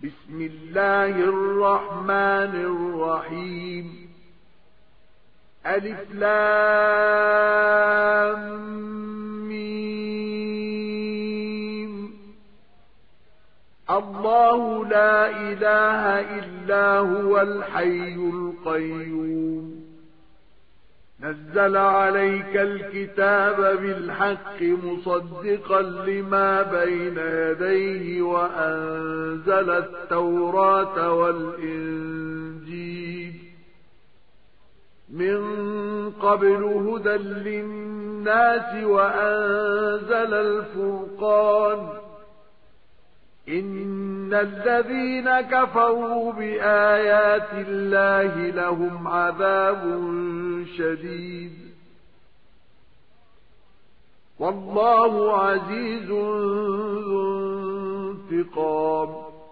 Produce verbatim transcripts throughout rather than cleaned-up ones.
بسم الله الرحمن الرحيم ألف لام ميم الله لا إله إلا هو الحي القيوم نزل عليك الكتاب بالحق مصدقا لما بين يديه وأنزل التوراة والإنجيل من قبل هدى للناس وأنزل الفرقان إن الذين كفروا بآيات الله لهم عذاب شديد والله عزيز ذو انتقام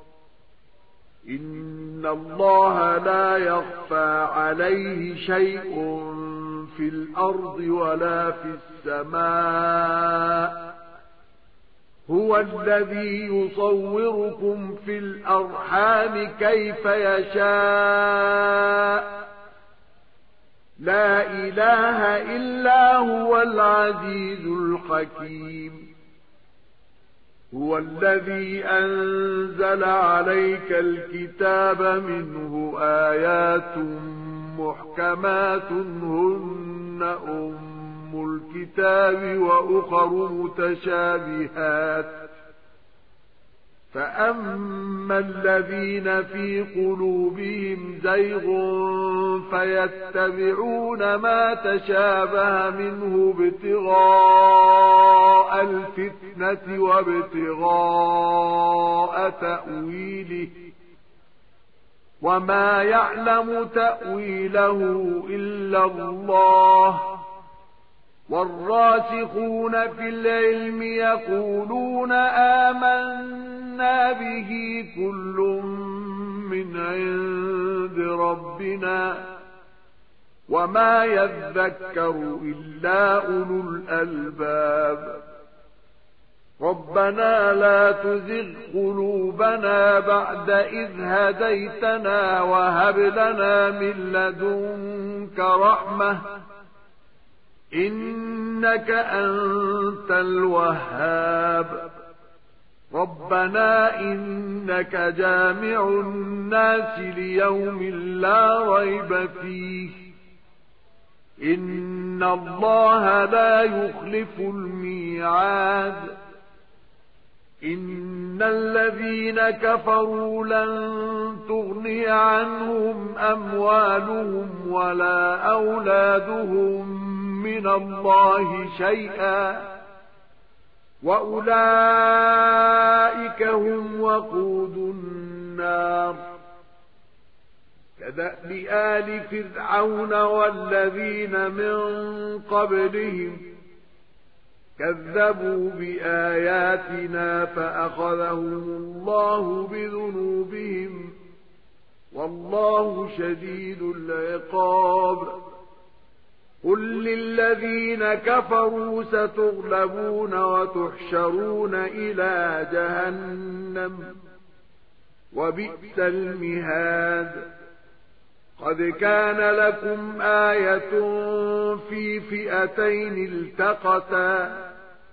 إن الله لا يخفى عليه شيء في الأرض ولا في السماء هو الذي يصوركم في الأرحام كيف يشاء لا إله إلا هو العزيز الحكيم هو الذي أنزل عليك الكتاب منه آيات محكمات هن أم الكتاب وأخر متشابهات فأما الذين في قلوبهم زيغ فيتبعون ما تشابه منه ابتغاء الفتنة وابتغاء تأويله وما يعلم تأويله إلا الله والراسخون في العلم يقولون آمنا به كل من عند ربنا وما يذكر إلا أولو الألباب ربنا لا تزغ قلوبنا بعد إذ هديتنا وهب لنا من لدنك رحمة إنك أنت الوهاب ربنا إنك جامع الناس ليوم لا ريب فيه إن الله لا يخلف الميعاد إن الذين كفروا لن تغني عنهم أموالهم ولا أولادهم من الله شيئا وأولئك هم وقود النار كدأب آل فرعون والذين من قبلهم كذبوا بآياتنا فأخذهم الله بذنوبهم والله شديد العقاب قل للذين كفروا ستغلبون وتحشرون إلى جهنم وبئس المهاد قد كان لكم آية في فئتين التقتا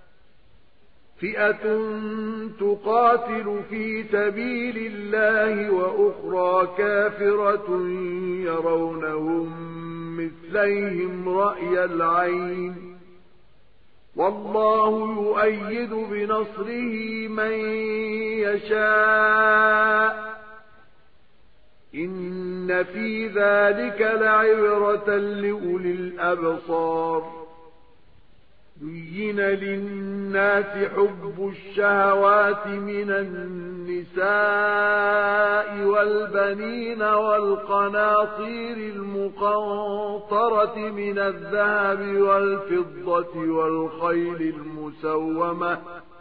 فئة تقاتل في سبيل الله وأخرى كافرة يرونهم مثليهم رأي العين والله يؤيد بنصره من يشاء إن في ذلك لعبرة لأولي الأبصار زين للناس حب الشهوات من النساء والبنين والقناطير المقنطرة من الذهب والفضة والخيل المسومة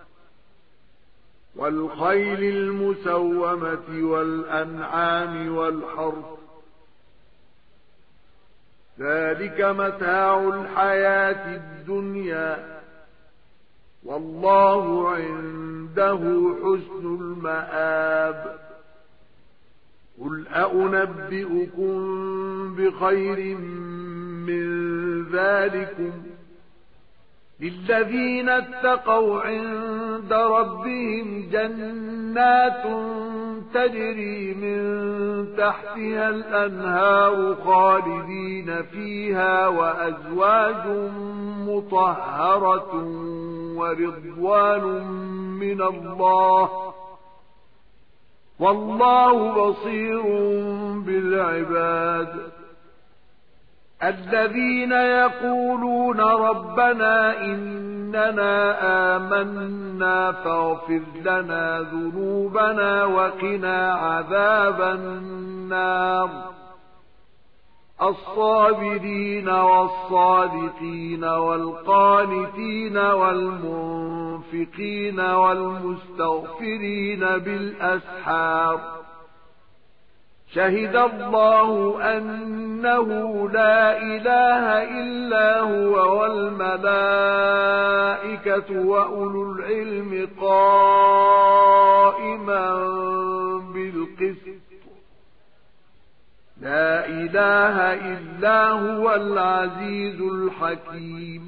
والخيل المسومة والأنعام والحرث ذلك متاع الحياة الدنيا والله عنده حسن المآب قل أأنبئكم بخير من ذلكم للذين اتقوا عند ربهم جنات تجري من تحتها الأنهار خالدين فيها وأزواج مطهرة ورضوان من الله والله بصير بالعباد الذين يقولون ربنا إننا آمنا فاغفر لنا ذنوبنا وقنا عذاب النار الصابرين والصادقين والقانتين والمنفقين والمستغفرين بالأسحار شهد الله أنه لا إله إلا هو والملائكة وأولو العلم قائما بالقسط لا إله إلا هو العزيز الحكيم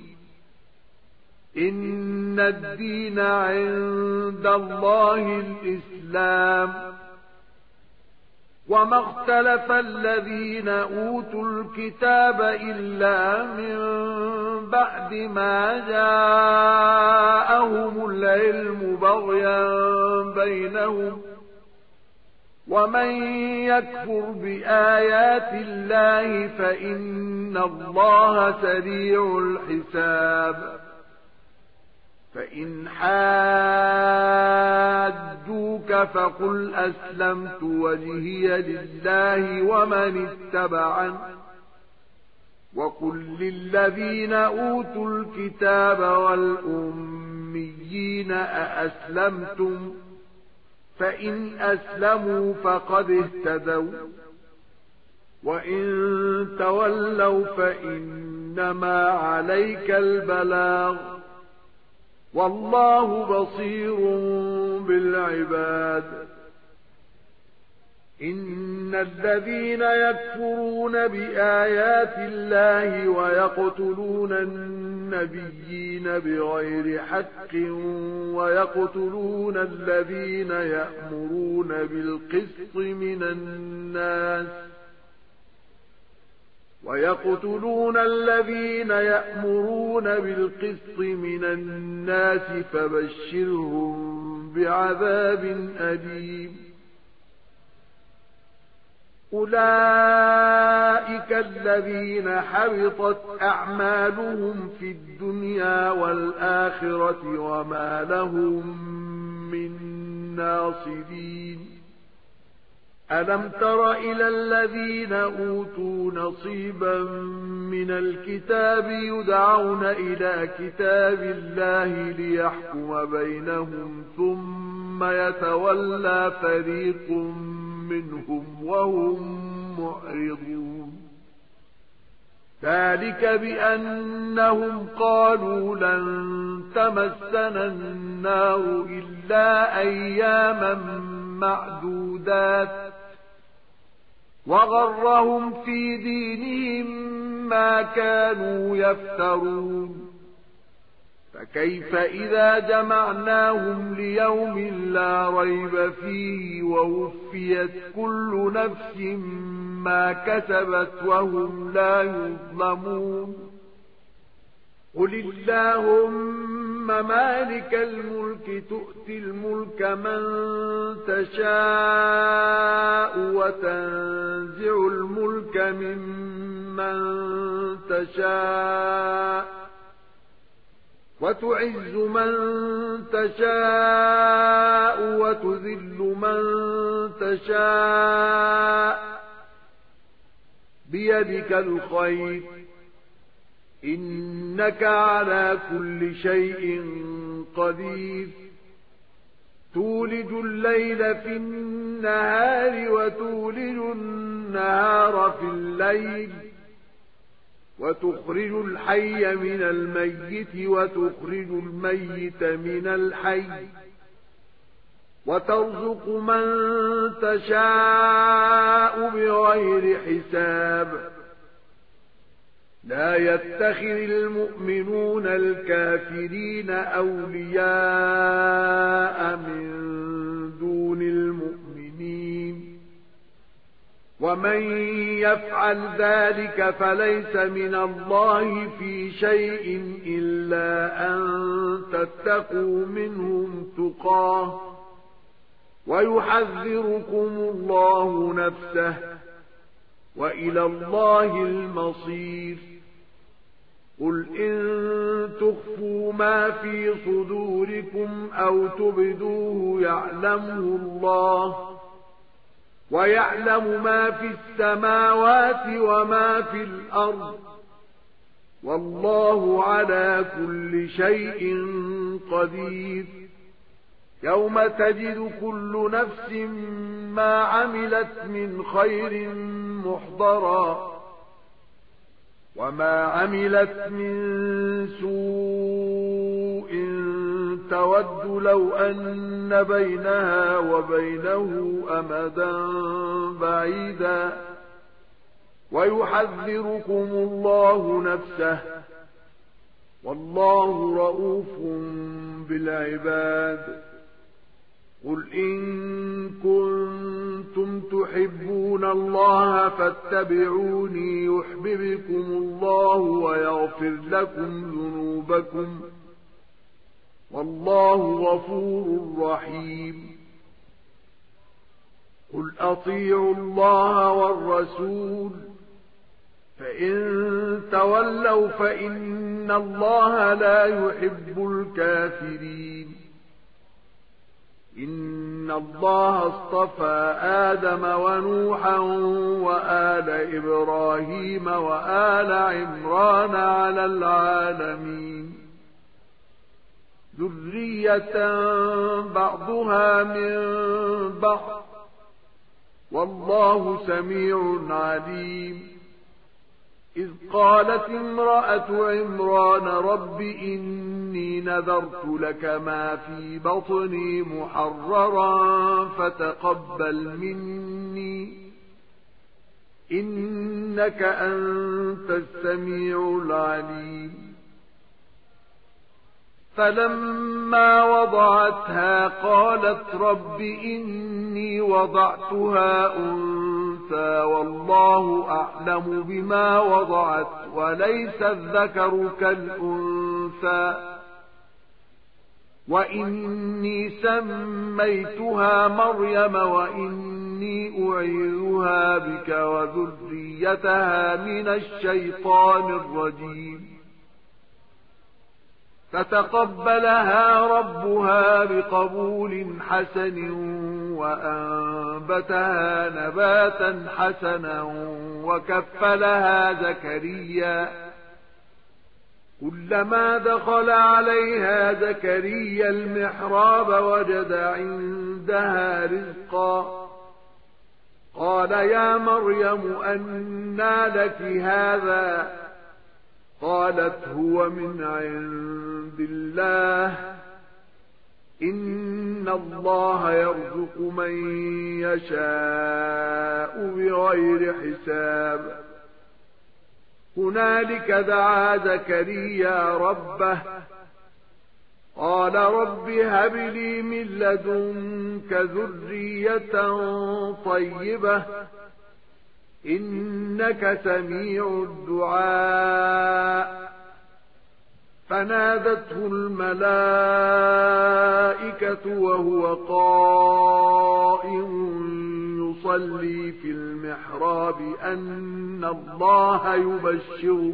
إن الدين عند الله الإسلام وما اختلف الذين أوتوا الكتاب إلا من بعد ما جاءهم العلم بغيا بينهم ومن يكفر بآيات الله فإن الله سريع الحساب فإن حاجوك فقل أسلمت وجهي لله ومن اتبعني وقل للذين أوتوا الكتاب والأميين أأسلمتم فإن أسلموا فقد اهتدوا وإن تولوا فإنما عليك البلاغ والله بصير بالعباد إن الذين يكفرون بآيات الله ويقتلون النبيين بغير حق ويقتلون الذين يأمرون بالقسط من الناس ويقتلون الذين يأمرون بالقسط من الناس فبشرهم بعذاب أليم أولئك الذين حبطت أعمالهم في الدنيا والآخرة وما لهم من ناصرين ألم تر إلى الذين أوتوا نصيبا من الكتاب يدعون إلى كتاب الله ليحكم بينهم ثم يتولى فريق منهم وهم معرضون ذلك بأنهم قالوا لن تمسنا النار إلا أياما معدودات وغرهم في دينهم ما كانوا يفترون فكيف إذا جمعناهم ليوم لا ريب فيه ووفيت كل نفس ما كسبت وهم لا يظلمون قل اللهم مالك الملك تؤتي الملك من تشاء وتنزع الملك ممن تشاء وتعز من تشاء وتذل من تشاء بيدك الخير إنك على كل شيء قدير تولج الليل في النهار وتولج النهار في الليل وتخرج الحي من الميت وتخرج الميت من الحي وترزق من تشاء بغير حساب لا يتخذ المؤمنون الكافرين أولياء من دون المؤمنين ومن يفعل ذلك فليس من الله في شيء إلا أن تتقوا منهم تقاه ويحذركم الله نفسه وإلى الله المصير قل إن تخفوا ما في صدوركم أو تبدوه يعلمه الله ويعلم ما في السماوات وما في الأرض والله على كل شيء قدير يوم تجد كل نفس ما عملت من خير محضرا وما عملت من سوء تود لو أن بينها وبينه أمدا بعيدا ويحذركم الله نفسه والله رؤوف بالعباد قل إن كنتم تحبون الله فاتبعوني يحببكم الله ويغفر لكم ذنوبكم والله غفور رحيم قل أطيعوا الله والرسول فإن تولوا فإن الله لا يحب الكافرين إن الله اصطفى آدم ونوحا وآل إبراهيم وآل عمران على العالمين ذرية بعضها من بعض والله سميع عليم إذ قالت امرأة عمران رب إني نذرت لك ما في بطني محررا فتقبل مني إنك أنت السميع العليم فلما وضعتها قالت رب إني وضعتها أنثى والله أعلم بما وضعت وليس الذكر كالأنثى وإني سميتها مريم وإني أعيذها بك وذريتها من الشيطان الرجيم فتقبلها ربها بقبول حسن وأنبتها نباتا حسنا وكفلها زكريا كلما دخل عليها زكريا المحراب وجد عندها رزقا قال يا مريم أنى لك هذا قالت هو من عند الله إن الله يرزق من يشاء بغير حساب هنالك دعا زكريا ربه قال رب هب لي من لدنك ذرية طيبة إنك سميع الدعاء فنادته الملائكة وهو قائم يصلي في المحراب أن الله يبشرك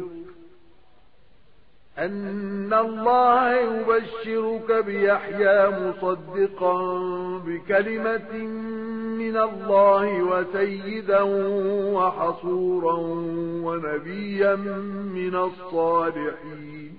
أن الله يبشرك بيحيى مصدقا بكلمة من الله وسيدا وحصورا ونبيا من الصالحين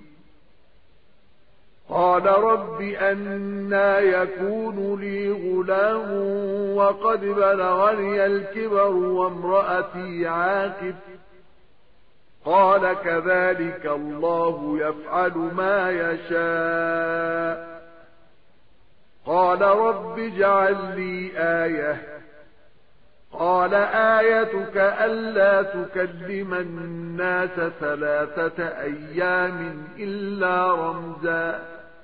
قال رب أنى يكون لي غلام وقد بلغني الكبر وامرأتي عاقر قال كذلك الله يفعل ما يشاء قال رب اجعل لي آية قال آيتك ألا تكلم الناس ثلاثة أيام إلا رمزا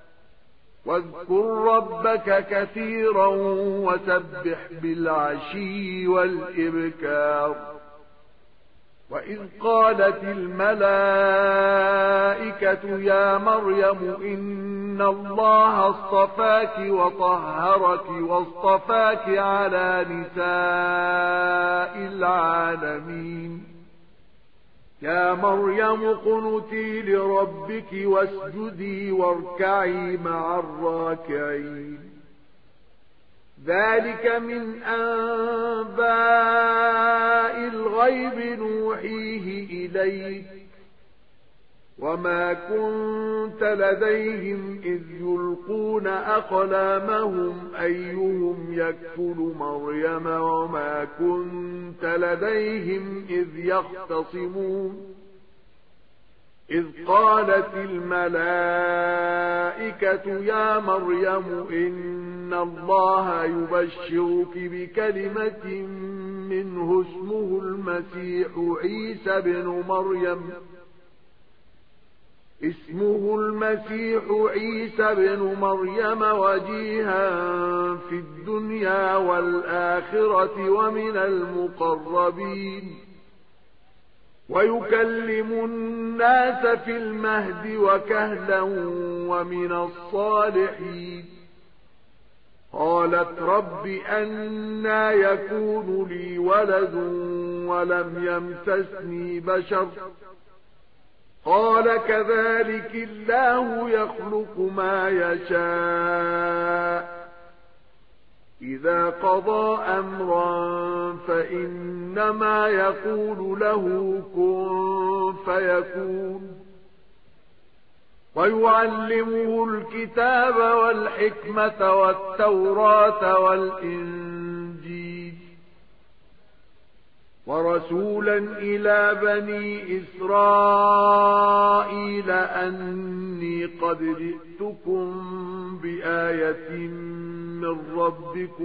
واذكر ربك كثيرا وسبح بالعشي والإبكار وإذ قالت الملائكة يا مريم إن الله اصطفاك وطهرك واصطفاك على نساء العالمين يا مريم اقنتي لربك واسجدي واركعي مع الراكعين ذلك من أنباء الغيب نوحيه إليك وما كنت لديهم إذ يلقون أقلامهم أيهم يكفل مريم وما كنت لديهم إذ يختصمون إذ قالت الملائكة يا مريم إن الله يبشرك بكلمة منه اسمه المسيح عيسى بن مريم اسمه المسيح عيسى بن مريم وجيها في الدنيا والآخرة ومن المقربين ويكلم الناس في المهد وكهلا ومن الصالحين قالت رب أنى يكون لي ولد ولم يمسسني بشر قال كذلك الله يخلق ما يشاء إذا قضى أمرا فإنما يقول له كن فيكون ويعلمه الكتاب والحكمة والتوراة والإنجيل ورسولا إلى بني إسرائيل أني قد جئتكم بآية من ربكم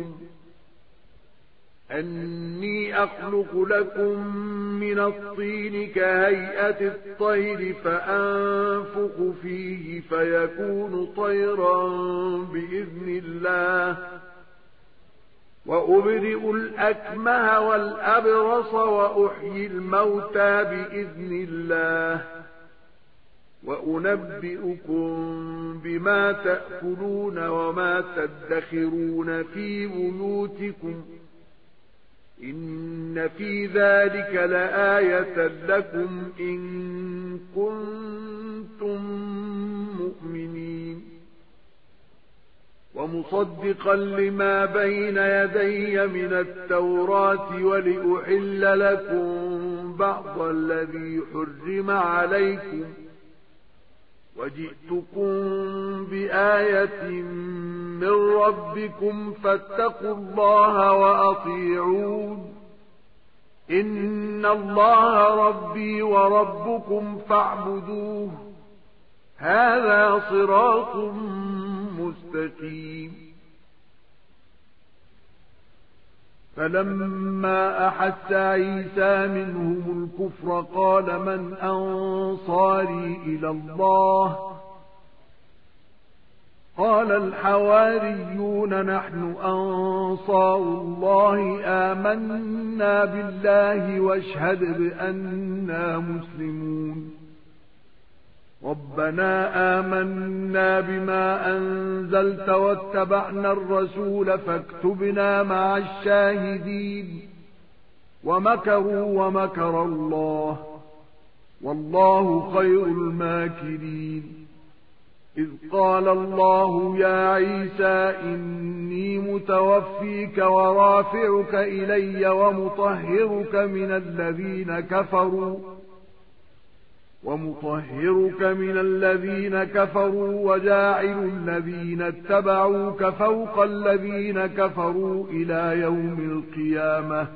أني أخلق لكم من الطين كهيئة الطير فأنفخ فيه فيكون طيرا بإذن الله وأبرئ الأكمه والأبرص وأحيي الموتى بإذن الله وأنبئكم بما تأكلون وما تدخرون في بيوتكم إن في ذلك لآية لكم إن كنتم مؤمنين ومصدقا لما بين يدي من التوراة ولأحل لكم بعض الذي حرم عليكم وجئتكم بآية من ربكم فاتقوا الله وأطيعون إن الله ربي وربكم فاعبدوه هذا صراط مستقيم فلما أحس عيسى منهم الكفر قال من أنصاري إلى الله قال الحواريون نحن أنصار الله آمنا بالله واشهد بأننا مسلمون ربنا آمنا بما أنزلت واتبعنا الرسول فاكتبنا مع الشاهدين ومكروا ومكر الله والله خير الماكرين إذ قال الله يا عيسى إني متوفيك ورافعك إلي ومطهرك من الذين كفروا ومطهرك من الذين كفروا وجاعل الذين اتبعوك فوق الذين كفروا إلى يوم القيامة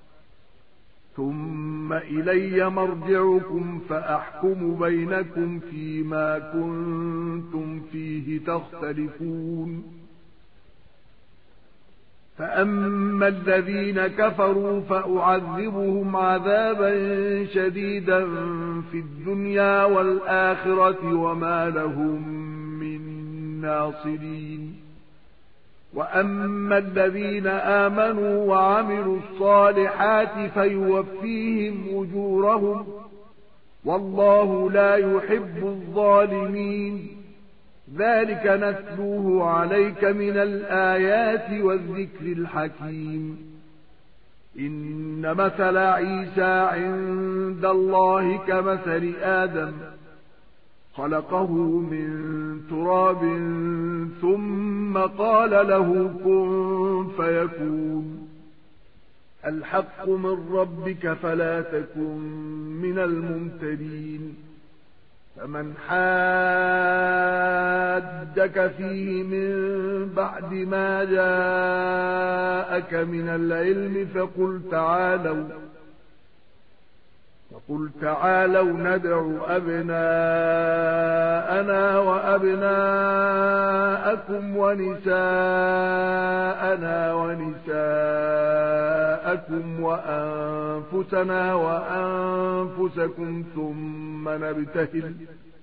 ثم إلي مرجعكم فأحكم بينكم فيما كنتم فيه تختلفون فأما الذين كفروا فأعذبهم عذابا شديدا في الدنيا والآخرة وما لهم من ناصرين. وأما الذين آمنوا وعملوا الصالحات فيوفيهم أجورهم والله لا يحب الظالمين. ذلك نتلوه عليك من الآيات والذكر الحكيم. إن مثل عيسى عند الله كمثل آدم خلقه من تراب ثم قال له كن فيكون. الحق من ربك فلا تكن من الممترين. فمن حاجك فيه من بعد ما جاءك من العلم فقل تعالوا فقل تعالوا ندع أبناءنا وأبناءكم ونساءنا ونساءكم وأنفسنا وأنفسكم ثم نبتهل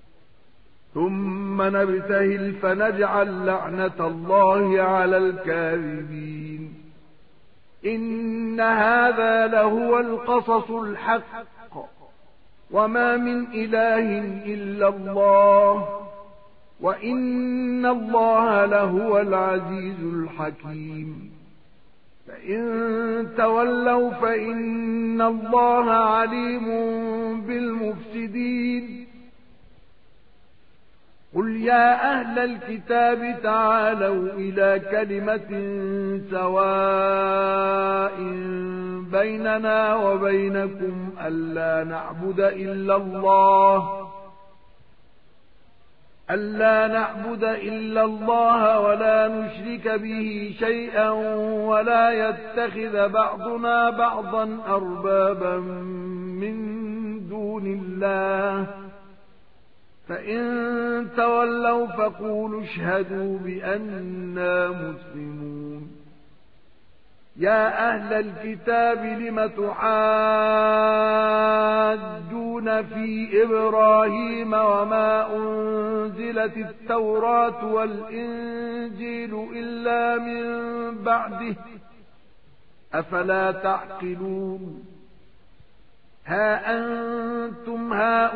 ثم نبتهل فنجعل لعنة الله على الكاذبين. إن هذا لهو القصص الحق وما من إله إلا الله وإن الله لهو العزيز الحكيم. فإن تولوا فإن الله عليم بالمفسدين. قل يا أهل الكتاب تعالوا إلى كلمة سواء بيننا وبينكم ألا نعبد إلا الله ألا نعبد إلا الله ولا نشرك به شيئا ولا يتخذ بعضنا بعضا أربابا من دون الله. فإن تولوا فقولوا اشهدوا بأننا مسلمون. يا أهل الكتاب لم تحاجون في إبراهيم وما أنزلت التوراة والإنجيل إلا من بعده أفلا تعقلون. ها أنتم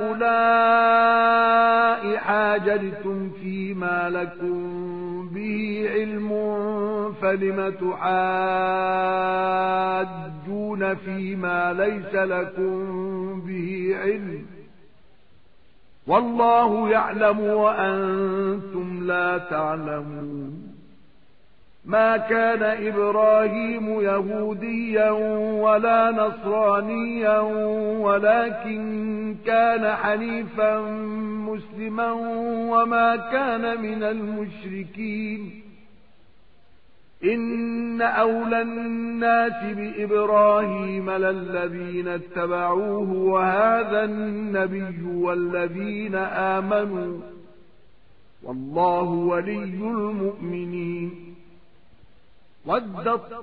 هؤلاء حاججتم فيما لكم به علم فلم تحاجون فيما ليس لكم به علم والله يعلم وأنتم لا تعلمون. ما كان إبراهيم يهوديا ولا نصرانيا ولكن كان حنيفا مسلما وما كان من المشركين. إن أولى الناس بإبراهيم للذين اتبعوه وهذا النبي والذين آمنوا والله ولي المؤمنين. ودت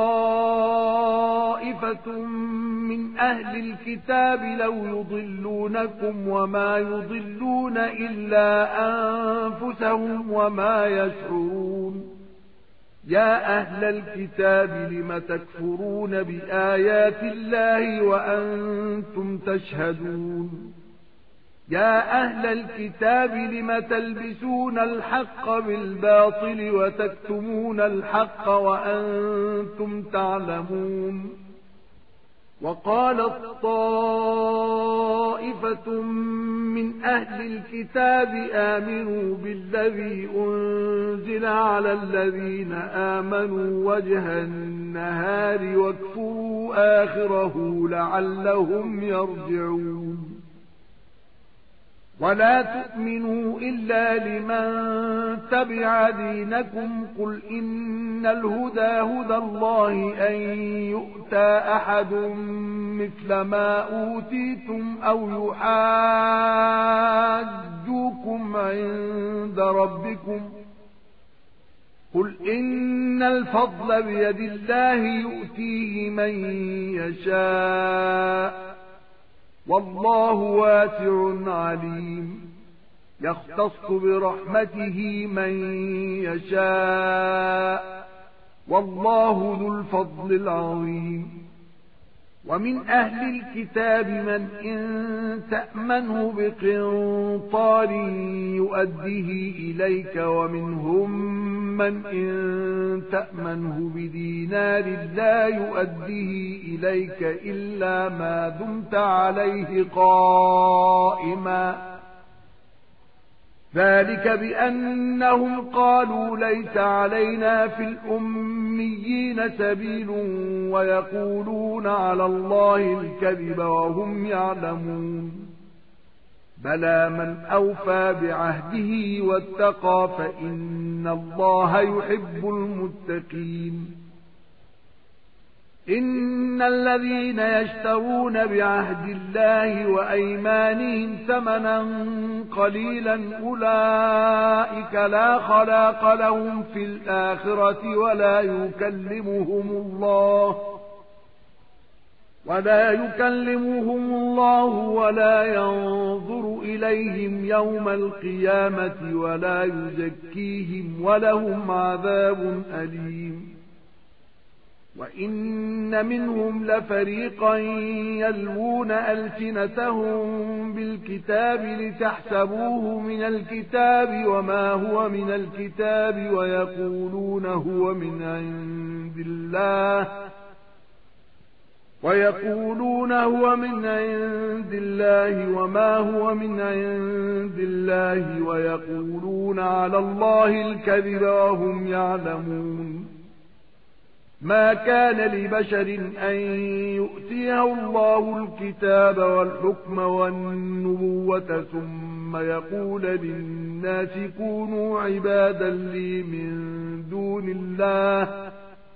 طائفة من أهل الكتاب لو يضلونكم وما يضلون إلا أنفسهم وما يشعرون. يا أهل الكتاب لم تكفرون بآيات الله وأنتم تشهدون. يا أهل الكتاب لم تلبسون الحق بالباطل وتكتمون الحق وأنتم تعلمون. وقالت طائفة من أهل الكتاب آمنوا بالذي أنزل على الذين آمنوا وجه النهار واكفروا آخره لعلهم يرجعون. ولا تؤمنوا إلا لمن تبع دينكم. قل إن الهدى هدى الله أن يؤتى أحد مثل ما أوتيتم أو يحاجوكم عند ربكم. قل إن الفضل بيد الله يؤتيه من يشاء والله واسع عليم يختص برحمته من يشاء والله ذو الفضل العظيم ومن أهل الكتاب من إن تأمنه بقنطار يؤديه إليك ومنهم من إن تأمنه بدينار لا يؤديه إليك إلا ما دمت عليه قائما ذلك بأنهم قالوا ليس علينا في الأميين سبيل ويقولون على الله الكذب وهم يعلمون بلى من أوفى بعهده واتقى فإن الله يحب المتقين إن الذين يشترون بعهد الله وأيمانهم ثمنا قليلا أولئك لا خلاق لهم في الآخرة ولا يكلمهم الله ولا يكلمهم الله ولا ينظر إليهم يوم القيامة ولا يزكيهم ولهم عذاب أليم وإن منهم لفريقا يلوون ألسنتهم بالكتاب لتحسبوه من الكتاب وما هو من الكتاب ويقولون هو من عند الله ويقولون هو من عند الله وما هو من عند الله ويقولون على الله الكذب وهم يعلمون ما كان لبشر أن يؤتيه الله الكتاب والحكم والنبوة ثم يقول للناس كونوا عبادا لي من دون الله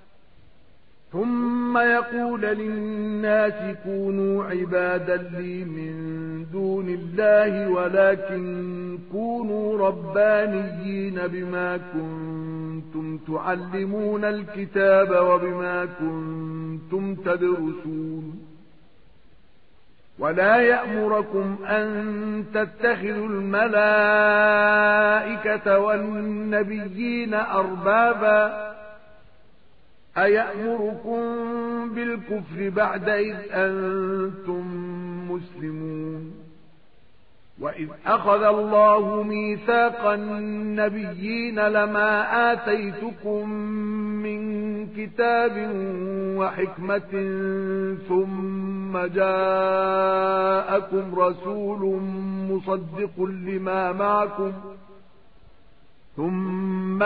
ثم يقول للناس كونوا عبادا لي من دون الله ولكن كونوا ربانيين بما كنتم تعلمون الكتاب وبما كنتم تدرسون ولا يأمركم أن تتخذوا الملائكة والنبيين أربابا أيأمركم بالكفر بعد إذ أنتم مسلمون وإذ أخذ الله ميثاق النبيين لما آتيتكم من كتاب وحكمة ثم جاءكم رسول مصدق لما معكم ثم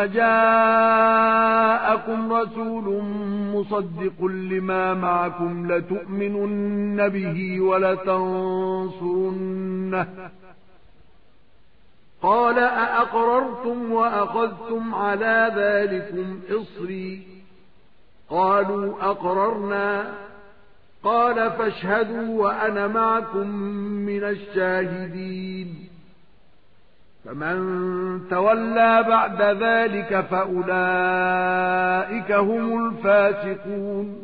جاءكم رسول مصدق لما معكم لتؤمنن به ولتنصرنه قال أأقررتم وأخذتم على ذلكم إصري قالوا أقررنا قال فاشهدوا وأنا معكم من الشاهدين فمن تولى بعد ذلك فأولئك هم الفاسقون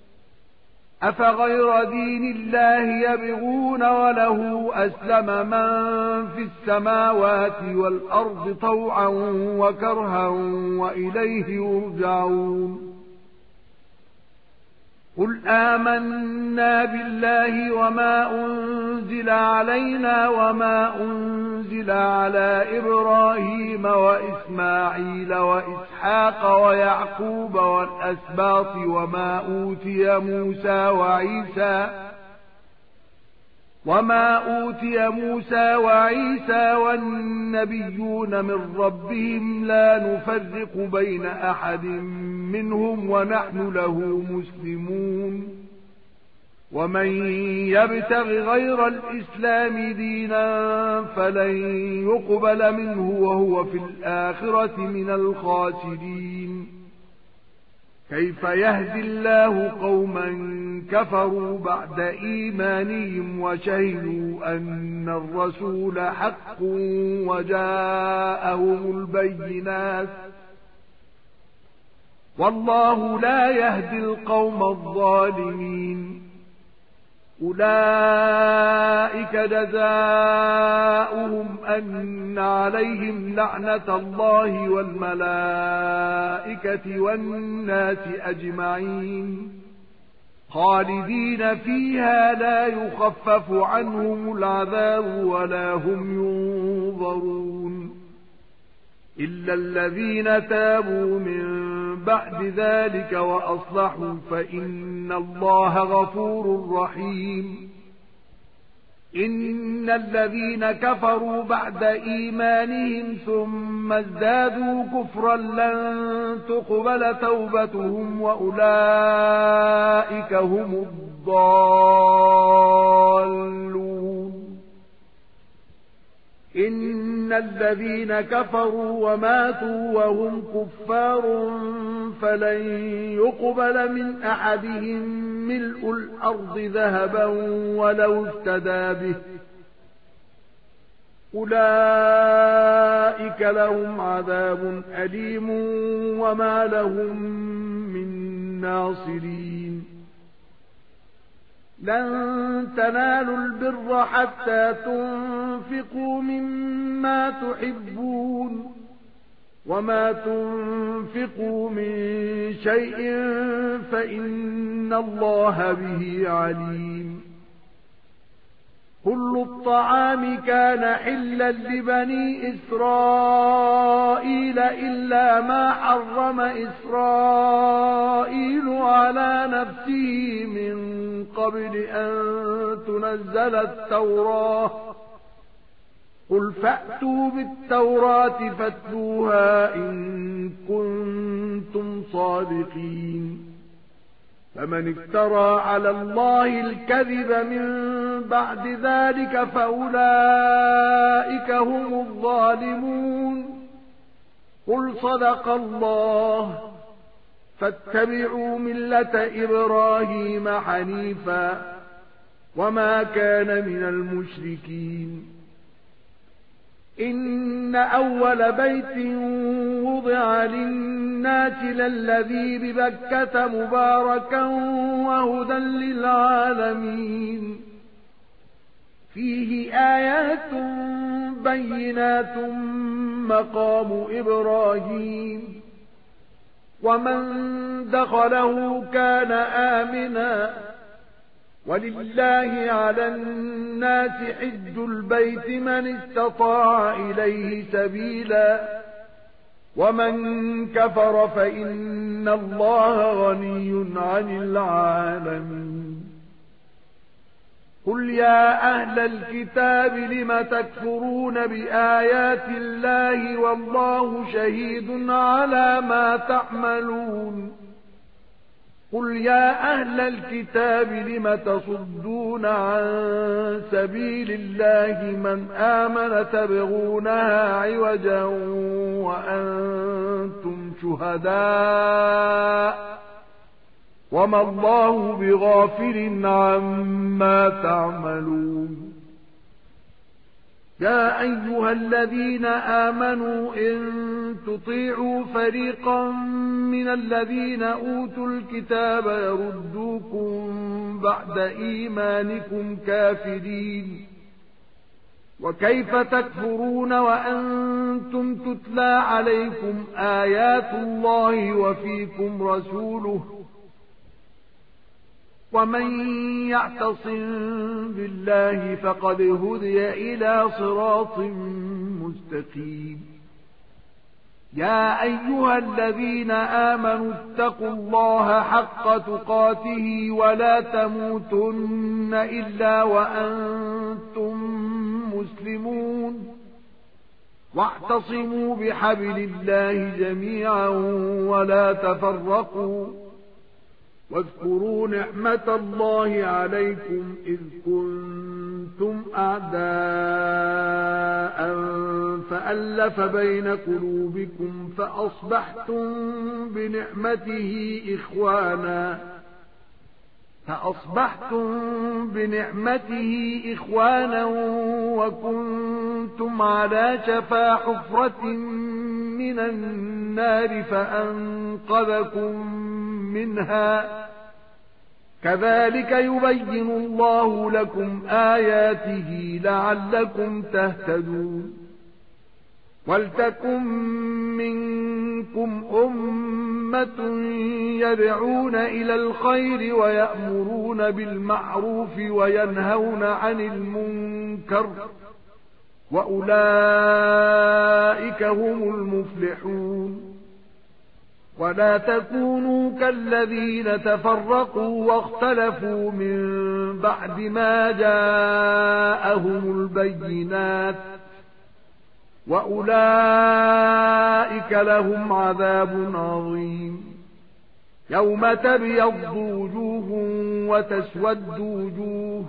أفغير دين الله يبغون وله أسلم من في السماوات والأرض طوعا وكرها وإليه يرجعون قل آمنا بالله وما أنزل علينا وما أنزل على إبراهيم وإسماعيل وإسحاق ويعقوب والأسباط وما أوتي موسى وعيسى وما أوتي موسى وعيسى والنبيون من ربهم لا نفرق بين أحد منهم ونحن له مسلمون ومن يبتغ غير الإسلام دينا فلن يقبل منه وهو في الآخرة من الخاسرين كيف يهدي الله قوما كفروا بعد إيمانهم وشهدوا أن الرسول حق وجاءهم البينات والله لا يهدي القوم الظالمين. أولئك جزاؤهم أن عليهم لعنة الله والملائكة والناس أجمعين خالدين فيها لا يخفف عنهم العذاب ولا هم ينظرون إلا الذين تابوا من بعد ذلك وأصلحوا فإن الله غفور رحيم. إن الذين كفروا بعد إيمانهم ثم ازدادوا كفرا لن تقبل توبتهم وأولئك هم الضالون. إن الذين كفروا وماتوا وهم كفار فلن يقبل من أحدهم ملء الأرض ذهبا ولو افتدى به أولئك لهم عذاب أليم وما لهم من ناصرين. لن تنالوا البر حتى تنفقوا مما تحبون وما تنفقوا من شيء فإن الله به عليم. كل الطعام كان حلا لبني إسرائيل إلا ما حرم إسرائيل على نفسه من قبل أن تنزل التوراة. قل فأتوا بالتوراة فاتلوها إن كنتم صادقين. فمن افترى على الله الكذب من بعد ذلك فأولئك هم الظالمون. قل صدق الله فاتبعوا ملة إبراهيم حنيفا وما كان من المشركين. إن أول بيت وضع للناس للذي ببكة مباركا وهدى للعالمين فيه آيات بينات مقام إبراهيم ومن دخله كان آمنا ولله على الناس حج البيت من استطاع إليه سبيلا ومن كفر فإن الله غني عن العالمين. قل يا أهل الكتاب لم تكفرون بآيات الله والله شهيد على ما تعملون. قل يا أهل الكتاب لم تصدون عن سبيل الله من آمن تبغونها عوجا وأنتم شهداء وما الله بغافل عما تعملون. يا أيها الذين آمنوا إن تطيعوا فريقا من الذين أوتوا الكتاب يردوكم بعد إيمانكم كافرين وكيف تكفرون وأنتم تتلى عليكم آيات الله وفيكم رسوله ومن يعتصم بالله فقد هدي إلى صراط مستقيم. يا أيها الذين آمنوا اتقوا الله حق تقاته ولا تموتن إلا وأنتم مسلمون واعتصموا بحبل الله جميعا ولا تفرقوا واذكروا نعمة الله عليكم إذ كنتم أعداء فألف بين قلوبكم فأصبحتم بنعمته إخوانا فأصبحتم بنعمته إخوانا وكنتم على شفا حفرة من النار فأنقذكم منها كذلك يبين الله لكم آياته لعلكم تهتدون ولتكن منكم أمة يدعون إلى الخير ويأمرون بالمعروف وينهون عن المنكر وأولئك هم المفلحون ولا تكونوا كالذين تفرقوا واختلفوا من بعد ما جاءهم البينات وأولئك لهم عذاب عظيم يوم تبيض وجوه وتسود وجوه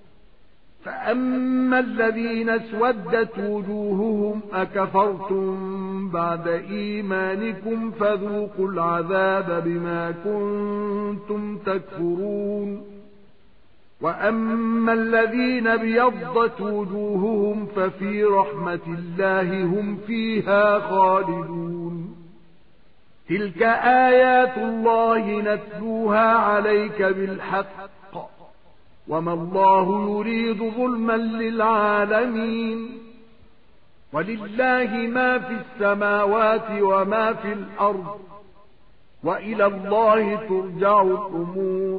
فأما الذين اسودت وجوههم أكفرتم بعد إيمانكم فذوقوا العذاب بما كنتم تكفرون وأما الذين بيضت وجوههم ففي رحمة الله هم فيها خالدون تلك آيات الله نتلوها عليك بالحق وما الله يريد ظلما للعالمين ولله ما في السماوات وما في الأرض وإلى الله ترجع الأمور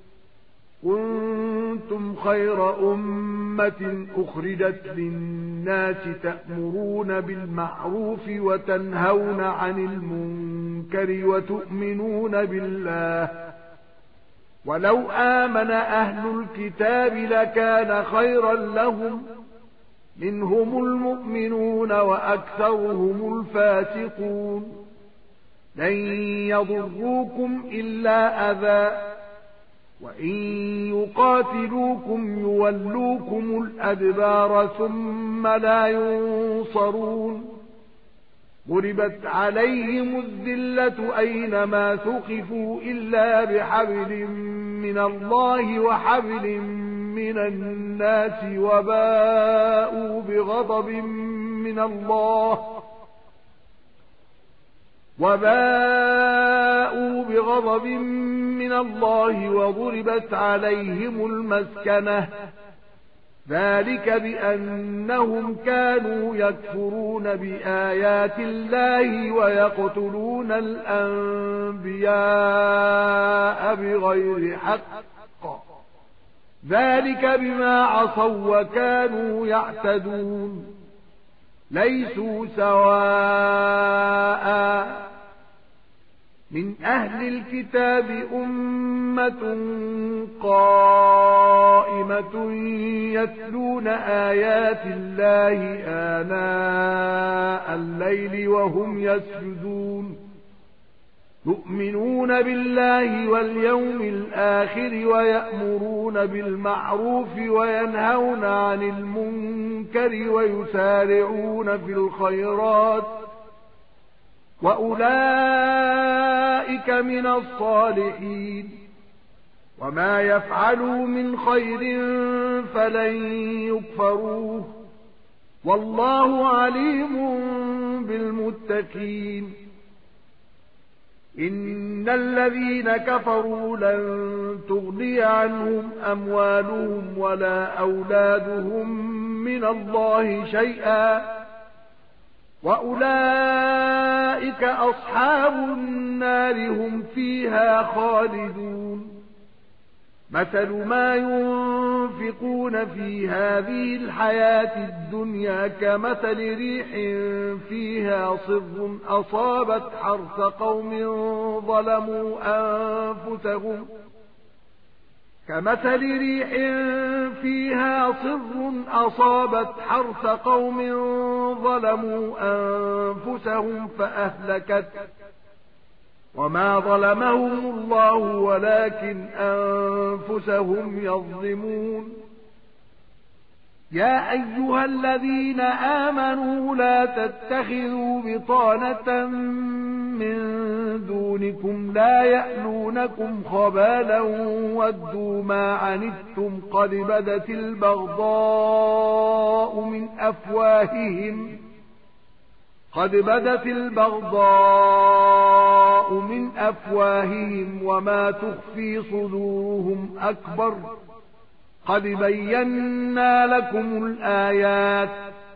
كنتم خير أمة أخرجت للناس تأمرون بالمعروف وتنهون عن المنكر وتؤمنون بالله ولو آمن أهل الكتاب لكان خيرا لهم منهم المؤمنون وأكثرهم الفاسقون لن يضروكم إلا أذى وإن يقاتلوكم يولوكم الأدبار ثم لا ينصرون ضربت عليهم الذلة أينما ثقفوا إلا بحبل من الله وحبل من الناس وباءوا بغضب من الله وباءوا بغضب من الله وضربت عليهم المسكنة ذلك بأنهم كانوا يكفرون بآيات الله ويقتلون الأنبياء بغير حق ذلك بما عصوا وكانوا يعتدون ليسوا سواء من أهل الكتاب أمة قائمة يتلون آيات الله آناء الليل وهم يسجدون يؤمنون بالله واليوم الآخر ويأمرون بالمعروف وينهون عن المنكر ويسارعون في الخيرات وأولئك من الصالحين وما يفعلوا من خير فلن يكفروه والله عليم بالمتقين إن الذين كفروا لن تغني عنهم أموالهم ولا أولادهم من الله شيئا وأولئك أصحاب النار هم فيها خالدون مثل ما ينفقون في هذه الحياة الدنيا كمثل ريح فيها صر أصابت حرث قوم ظلموا أنفسهم كمثل ريح فيها صر أصابت حرث قوم ظلموا أنفسهم فأهلكت وما ظلمهم الله ولكن أنفسهم يظلمون يا أيها الذين آمنوا لا تتخذوا بطانة من دونكم لا يألونكم خبالا ودوا ما عنتم قد بدت البغضاء من أفواههم قد بدت البغضاء من أفواههم وما تخفي صدورهم أكبر قد بينا لكم الآيات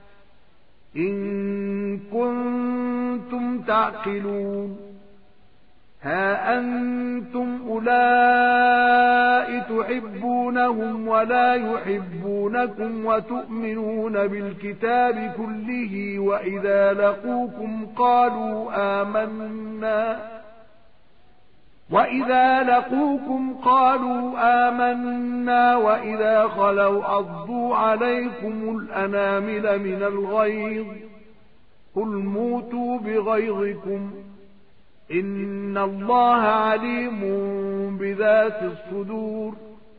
إن كنتم تعقلون ها أنتم أولئك تحبونهم ولا يحبونكم وتؤمنون بالكتاب كله وإذا لقوكم قالوا آمنا وَإِذَا لَقُوكُمْ قَالُوا آمَنَّا وَإِذَا خَلَوْا عَضُّوا عَلَيْكُمُ الْأَنَامِلَ مِنَ الْغَيْظِ قُلْ مُوتُوا بِغَيْظِكُمْ إِنَّ اللَّهَ عَلِيمٌ بِذَاتِ الصُّدُورِ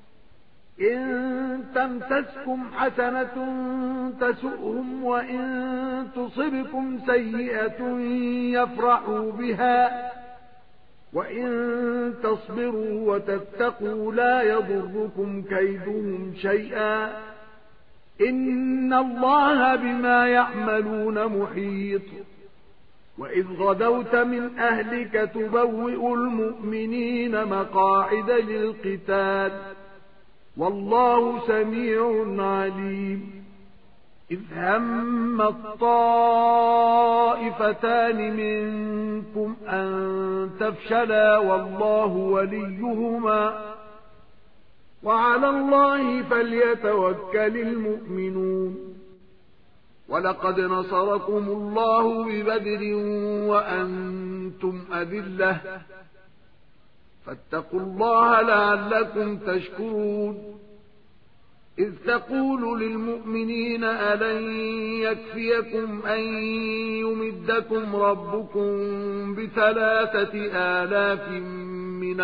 إِن تَمْسَسْكُمْ حَسَنَةٌ تَسُؤْهُمْ وَإِن تُصِبْكُمْ سَيِّئَةٌ يَفْرَحُوا بِهَا وَإِن تَصْبِرُوا وَتَتَّقُوا لَا يَضُرُّكُمْ كَيْدُهُمْ شَيْئًا إِنَّ اللَّهَ بِمَا يَعْمَلُونَ مُحِيطٌ وَإِذْ غَدَوْتَ مِنْ أَهْلِكَ تُبَوِّئُ الْمُؤْمِنِينَ مَقَاعِدَ لِلْقِتَالِ وَاللَّهُ سَمِيعٌ عَلِيمٌ إِذْ هَمَّ الطَّائِفَتَانِ مِنكُمْ أَن تَفْشَلَا وَاللَّهُ وَلِيُّهُمَا وَعَلَى اللَّهِ فَلْيَتَوَكَّلِ الْمُؤْمِنُونَ وَلَقَدْ نَصَرَكُمُ اللَّهُ بِبَدْرٍ وَأَنْتُمْ أَذِلَّةٌ فَاتَّقُوا اللَّهَ لَعَلَّكُمْ تَشْكُرُونَ إذ تقول للمؤمنين ألن يكفيكم أن يمدكم ربكم بثلاثة آلاف من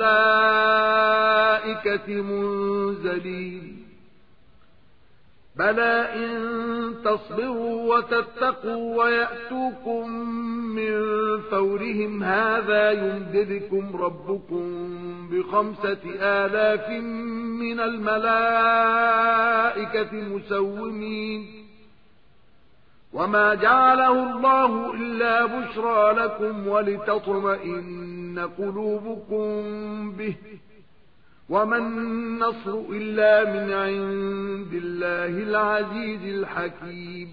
الملائكة منزلين بلى إن تصبروا وتتقوا ويأتوكم من فورهم هذا يمددكم ربكم بخمسة آلاف من الملائكة مسومين وما جعله الله إلا بشرى لكم ولتطمئن قلوبكم به وما النصر إلا من عند الله العزيز الحكيم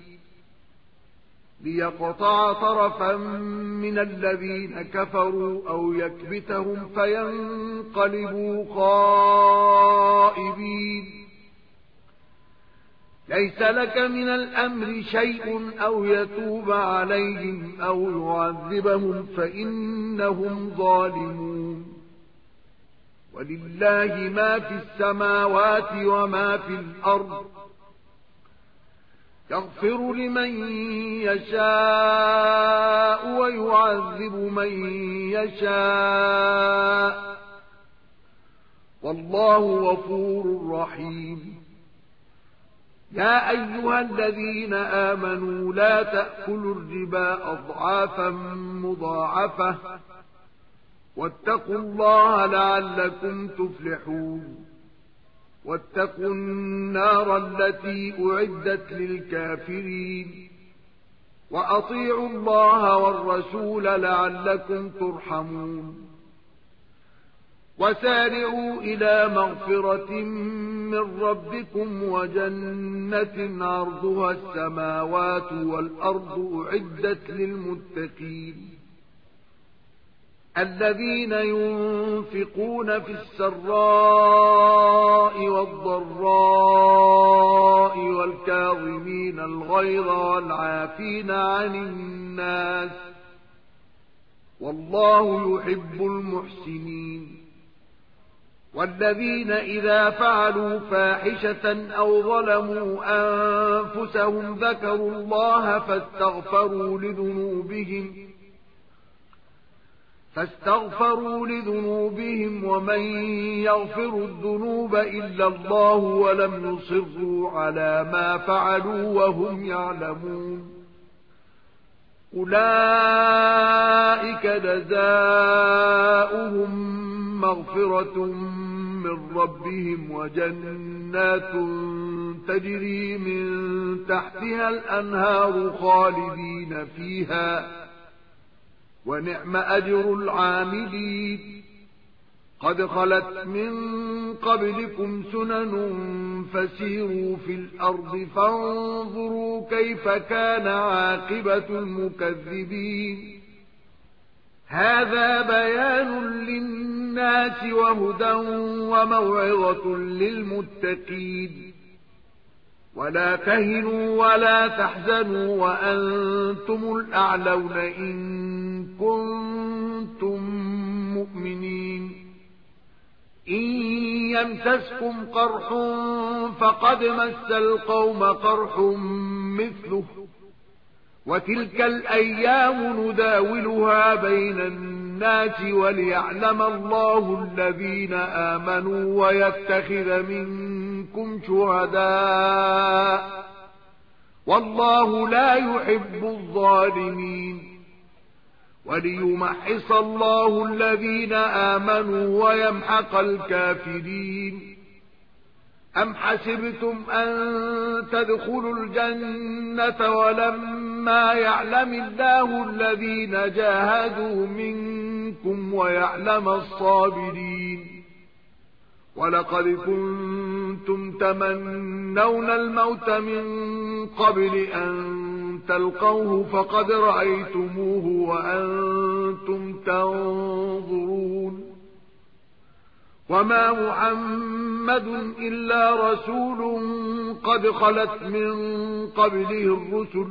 ليقطع طرفا من الذين كفروا أو يكبتهم فينقلبوا خائبين ليس لك من الأمر شيء أو يتوب عليهم أو يعذبهم فإنهم ظالمون ولله ما في السماوات وما في الأرض يغفر لمن يشاء ويعذب من يشاء والله غفور رحيم يا أيها الذين آمنوا لا تأكلوا الربا أضعافا مضاعفة واتقوا الله لعلكم تفلحون واتقوا النار التي أعدت للكافرين وأطيعوا الله والرسول لعلكم ترحمون وسارعوا إلى مغفرة من ربكم وجنة عرضها السماوات والأرض أعدت للمتقين الذين ينفقون في السراء والضراء والكاظمين الغيظ والعافين عن الناس والله يحب المحسنين والذين إذا فعلوا فاحشة أو ظلموا أنفسهم ذكروا الله فاستغفروا لذنوبهم فاستغفروا لذنوبهم ومن يغفر الذنوب إلا الله ولم يصروا على ما فعلوا وهم يعلمون أولئك جزاؤهم مغفرة من ربهم وجنات تجري من تحتها الأنهار خالدين فيها ونعم أجر العاملين قد خلت من قبلكم سنن فسيروا في الأرض فانظروا كيف كان عاقبة المكذبين هذا بيان للناس وهدى وموعظة للمتقين ولا تهنوا ولا تحزنوا وأنتم الأعلون إن كنتم مؤمنين إن يمسسكم قرح فقد مس القوم قرح مثله وتلك الأيام نداولها بين الناس وليعلم الله الذين آمنوا ويتخذ منكم شهداء والله لا يحب الظالمين وليمحص الله الذين آمنوا ويمحق الكافرين أم حسبتم أن تدخلوا الجنة ولما يعلم الله الذين جاهدوا منكم ويعلم الصابرين ولقد كنتم تمنون الموت من قبل أن تلقوه فقد رأيتموه وأنتم تنظرون وما محمد إلا رسول قد خلت من قبله الرسل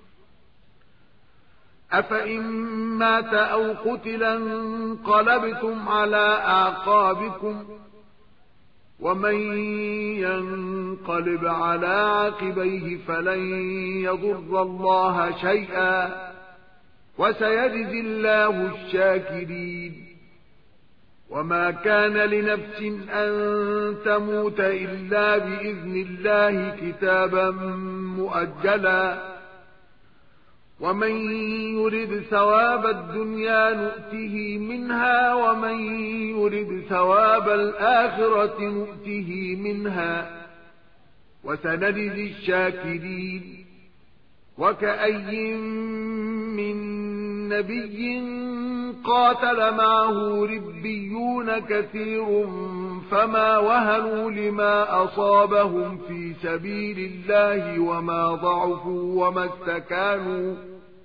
أفإن مات أو قتلا انقلبتم على أعقابكم ومن ينقلب على عاقبيه فلن يضر الله شيئا وسيجزي الله الشاكرين وما كان لنفس أن تموت إلا بإذن الله كتابا مؤجلا ومن يرد ثواب الدنيا نؤته منها ومن يرد ثواب الآخرة نؤته منها وسنجزي الشاكرين وكأي من نبي قاتل معه ربيون كثير فما وهنوا لما أصابهم في سبيل الله وما ضعفوا وما استكانوا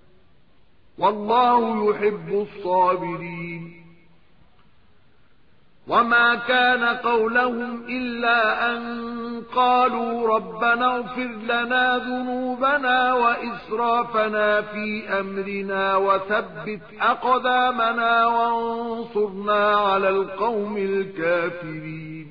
والله يحب الصابرين وما كان قولهم إلا أن قالوا ربنا اغفر لنا ذنوبنا وإسرافنا في أمرنا وثبت أقدامنا وانصرنا على القوم الكافرين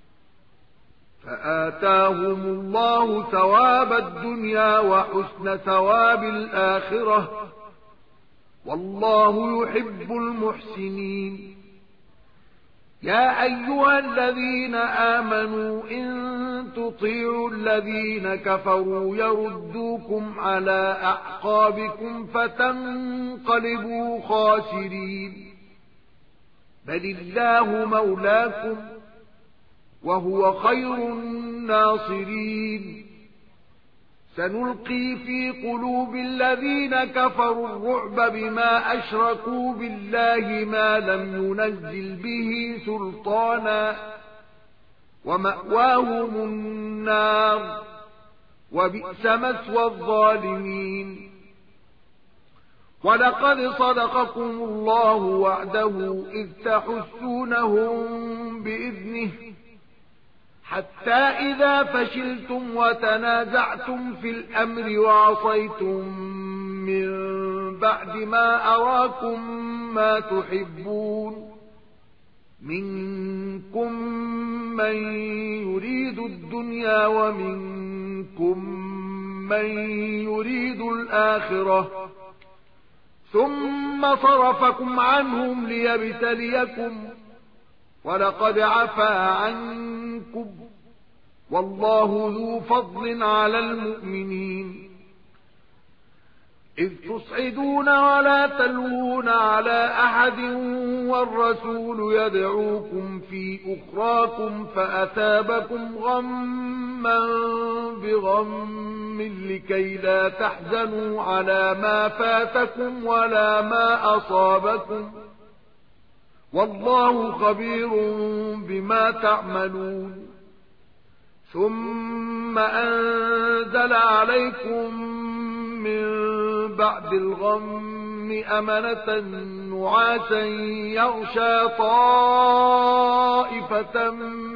فآتاهم الله ثواب الدنيا وحسن ثواب الآخرة والله يحب المحسنين يا أيها الذين آمنوا إن تطيعوا الذين كفروا يردوكم على أعقابكم فتنقلبوا خاسرين بل الله مولاكم وهو خير الناصرين سنلقي في قلوب الذين كفروا الرعب بما أشركوا بالله ما لم ينزل به سلطانا ومأواهم النار وبئس مثوى الظالمين ولقد صدقكم الله وعده إذ تحسونهم بإذنه حتى إذا فشلتم وتنازعتم في الأمر وعصيتم من بعد ما أراكم ما تحبون منكم من يريد الدنيا ومنكم من يريد الآخرة ثم ثم صرفكم عنهم ليبتليكم ولقد عفا عنكم والله ذو فضل على المؤمنين إذ تصعدون ولا تلوون على أحد والرسول يدعوكم في أخراكم فأثابكم غما بغم لكي لا تحزنوا على ما فاتكم ولا ما أصابكم والله خبير بما تعملون ثم أنزل عليكم من بعد الغم أمنة نعاسا يغشى طائفة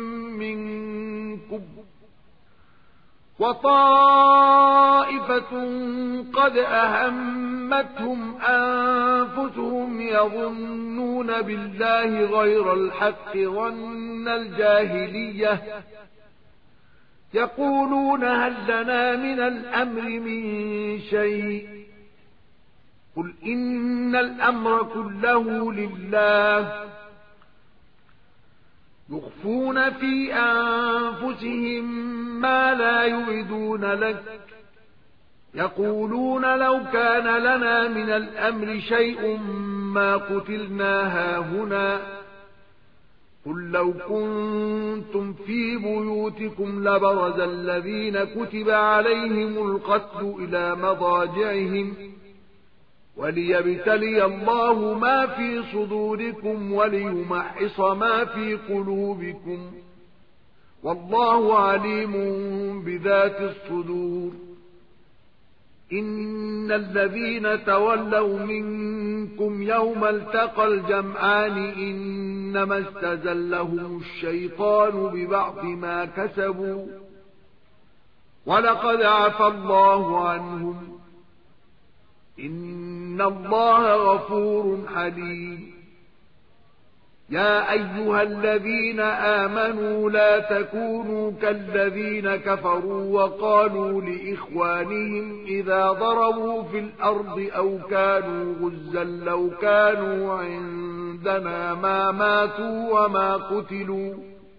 منكم وطائفة قد أهمتهم أنفسهم يظنون بالله غير الحق ظن الجاهلية يقولون هل لنا من الأمر من شيء قل إن الأمر كله لله يخفون في أنفسهم ما لا يبدون لك يقولون لو كان لنا من الأمر شيء ما قتلنا هاهنا قل لو كنتم في بيوتكم لبرز الذين كتب عليهم القتل إلى مضاجعهم وليبتلي الله ما في صدوركم وليمحص ما في قلوبكم والله عليم بذات الصدور إن الذين تولوا منكم يوم التقى الجمعان إنما استزلهم الشيطان ببعض ما كسبوا ولقد عفى الله عنهم إن الله غفور حليم يا أيها الذين آمنوا لا تكونوا كالذين كفروا وقالوا لإخوانهم إذا ضربوا في الأرض أو كانوا غزا لو كانوا عندنا ما ماتوا وما قتلوا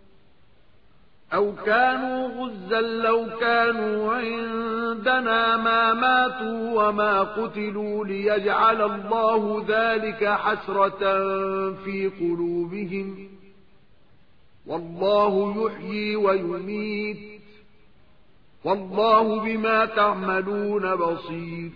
أو كانوا غزا لو كانوا عندنا ما ماتوا وما قتلوا ليجعل الله ذلك حسرة في قلوبهم والله يحيي ويميت والله بما تعملون بصير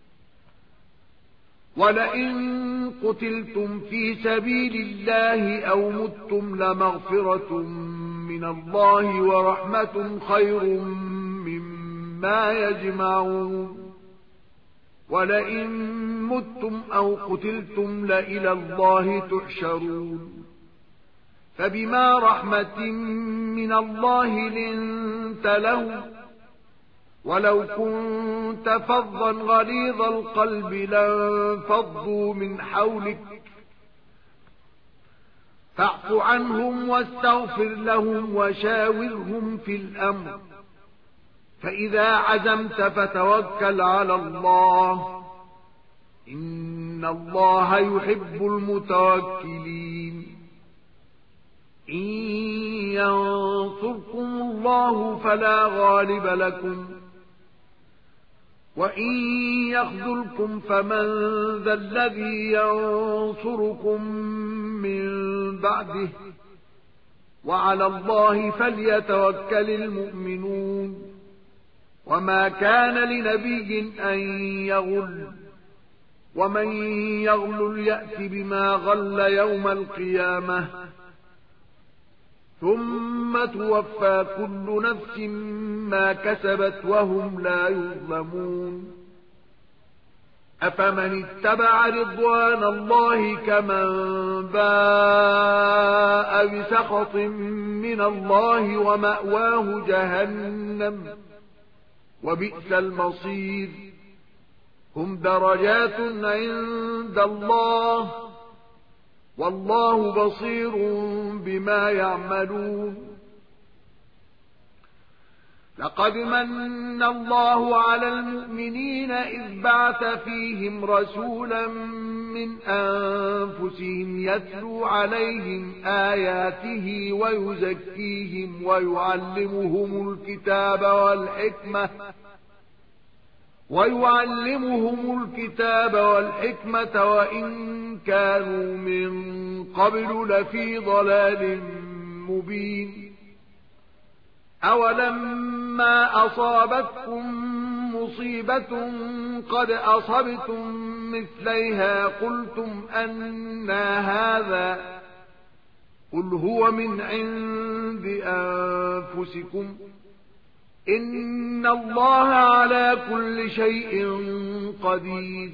ولئن قتلتم في سبيل الله أو متم لمغفرة من الله ورحمة خير مما يجمعون ولئن متم أو قتلتم لإلى الله تحشرون فبما رحمة من الله لنت له ولو كنت فظا غليظ القلب لانفضوا من حولك فاعف عنهم واستغفر لهم وشاورهم في الأمر فإذا عزمت فتوكل على الله إن الله يحب المتوكلين إن ينصركم الله فلا غالب لكم وإن يخذلكم فمن ذا الذي ينصركم من بعده وعلى الله فليتوكل المؤمنون وما كان لنبي أن يغل ومن يغل يأت بما غل يوم القيامة ثم توفى كل نفس ما كسبت وهم لا يظلمون أفمن اتبع رضوان الله كمن باء بسخط من الله ومأواه جهنم وبئس المصير هم درجات عند الله والله بصير بما يعملون لقد من الله على المؤمنين إذ بعث فيهم رسولا من أنفسهم يتلو عليهم آياته ويزكيهم ويعلمهم الكتاب والحكمة ويعلمهم الكتاب والحكمة وإن كانوا من قبل لفي ضلال مبين. أولما أصابتكم مصيبة قد أصبتم مثليها قلتم أنى هذا قل هو من عند أنفسكم إن الله على كل شيء قدير.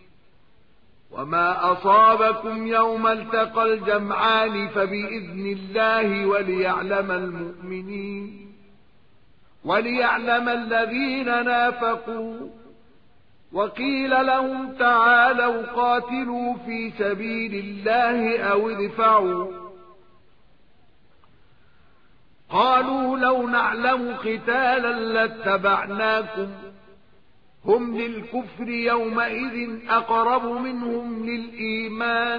وما أصابكم يوم التقى الجمعان فبإذن الله وليعلم المؤمنين وليعلم الذين نافقوا. وقيل لهم تعالوا قاتلوا في سبيل الله أو ادفعوا قالوا لو نعلم قتالا لاتبعناكم هم للكفر يومئذ أقرب منهم للإيمان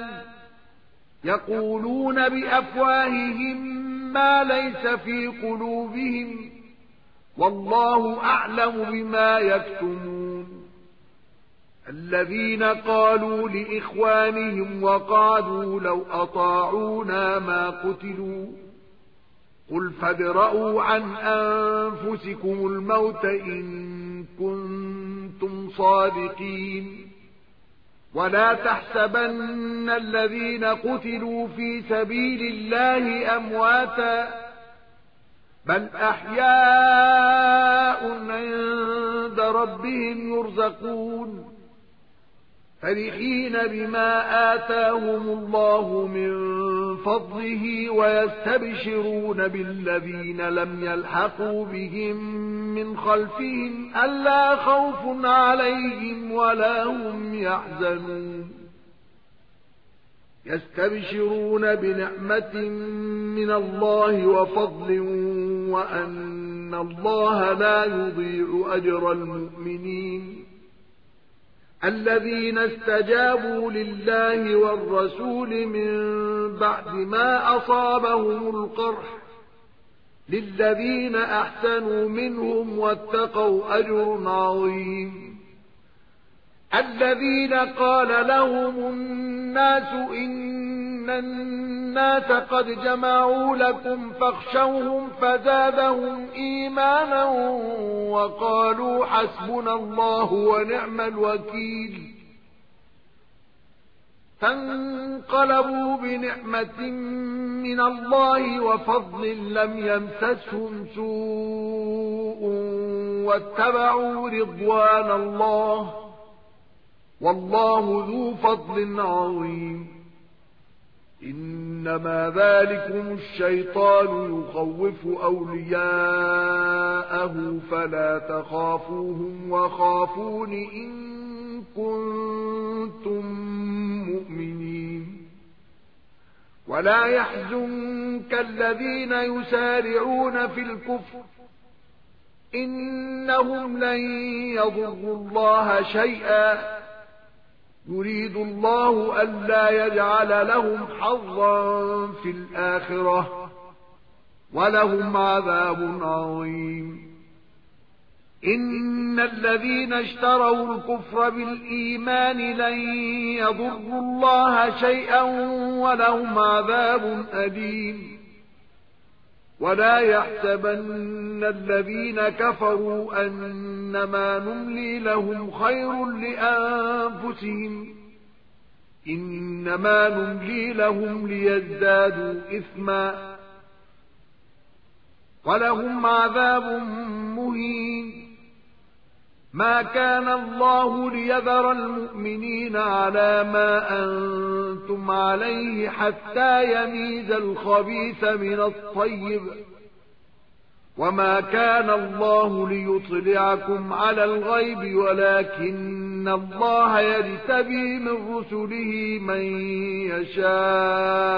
يقولون بأفواههم ما ليس في قلوبهم والله أعلم بما يكتمون. الذين قالوا لإخوانهم وقعدوا لو أطاعونا ما قتلوا قل فادرءوا عن أنفسكم الموت إن كنتم صادقين. ولا تحسبن الذين قتلوا في سبيل الله أمواتا بل أحياء عند ربهم يرزقون فرحين بما آتاهم الله من فضله ويستبشرون بالذين لم يلحقوا بهم من خلفهم ألا خوف عليهم ولا هم يحزنون. يستبشرون بنعمة من الله وفضل وأن الله لا يضيع أجر المؤمنين. الذين استجابوا لله والرسول من بعد ما أصابهم القرح للذين أحسنوا منهم واتقوا أجر عظيم. الذين قال لهم الناس إن الناس قد جمعوا لكم فاخشوهم فزادهم إيمانا وقالوا حسبنا الله ونعم الوكيل. فانقلبوا بنعمة من الله وفضل لم يمسسهم سوء واتبعوا رضوان الله والله ذو فضل عظيم. إنما ذلكم الشيطان يخوف أولياءه فلا تخافوهم وخافون إن كنتم مؤمنين. ولا يحزنك الذين يسارعون في الكفر إنهم لن يضروا الله شيئا يريد الله ألا يجعل لهم حظا في الآخرة ولهم عذاب عظيم. إن الذين اشتروا الكفر بالإيمان لن يضروا الله شيئا ولهم عذاب أليم. ولا يحسبن الذين كفروا أنما نملي لهم خير لأنفسهم إنما نملي لهم ليزدادوا إثما ولهم عذاب مهين. ما كان الله ليذر المؤمنين على ما أنتم عليه حتى يميز الخبيث من الطيب وما كان الله ليطلعكم على الغيب ولكن الله يجتبي من رسله من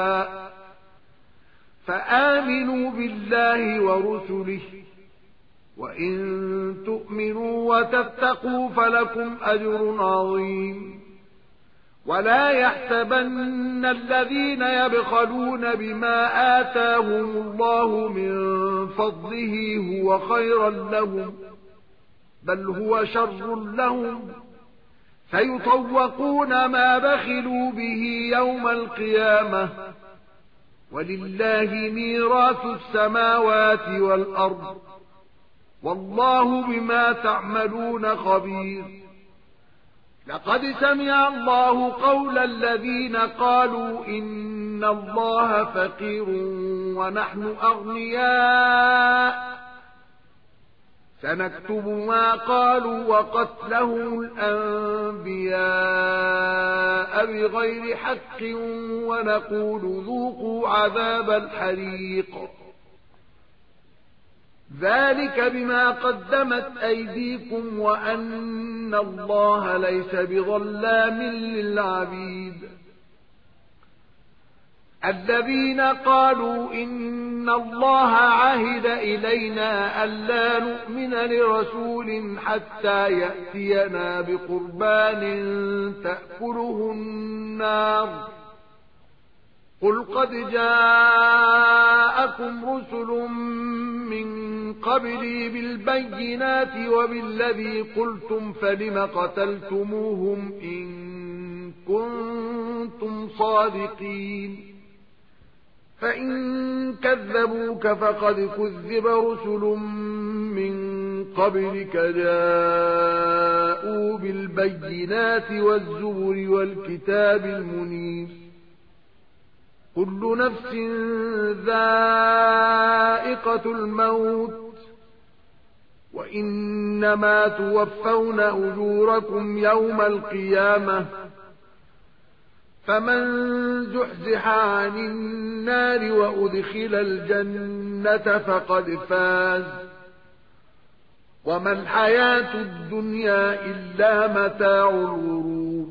يشاء فآمنوا بالله ورسله وإن تؤمنوا وتتقوا فلكم أجر عظيم ولا يحسبن الذين يبخلون بما آتاهم الله من فضله هو خيرا لهم بل هو شر لهم سيطوقون ما بخلوا به يوم القيامة ولله ميراث السماوات والأرض والله بما تعملون خبير لقد سمع الله قول الذين قالوا إن الله فقير ونحن أغنياء سنكتب ما قالوا وقتلهم الأنبياء بغير حق ونقول ذوقوا عذاب الحريق ذلك بما قدمت أيديكم وأن الله ليس بظلام للعبيد الذين قالوا إن الله عهد إلينا ألا نؤمن لرسول حتى يأتينا بقربان تأكله النار قل قد جاءكم رسل من قبلي بالبينات وبالذي قلتم فلم قتلتموهم إن كنتم صادقين فإن كذبوك فقد كذب رسل من قبلك جاءوا بالبينات والزبر والكتاب المنير كل نفس ذائقة الموت وإنما توفون أجوركم يوم القيامة فمن زحزح عن النار وأدخل الجنة فقد فاز وما الحياة الدنيا إلا متاع الغرور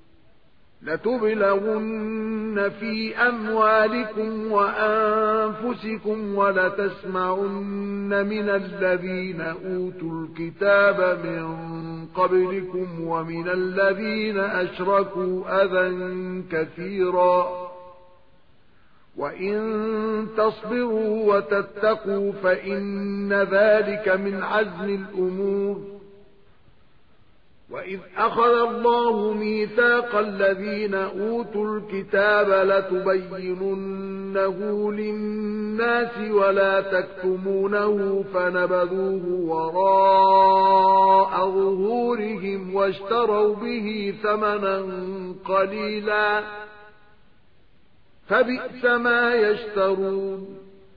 لتبلغن في أموالكم وأنفسكم ولتسمعن من الذين أوتوا الكتاب من قبلكم ومن الذين أشركوا أذى كثيرا وإن تصبروا وتتقوا فإن ذلك من عزم الأمور وإذ أخذ الله ميثاق الذين أوتوا الكتاب لتبيننه للناس ولا تكتمونه فنبذوه وراء ظهورهم واشتروا به ثمنا قليلا فبئس ما يشترون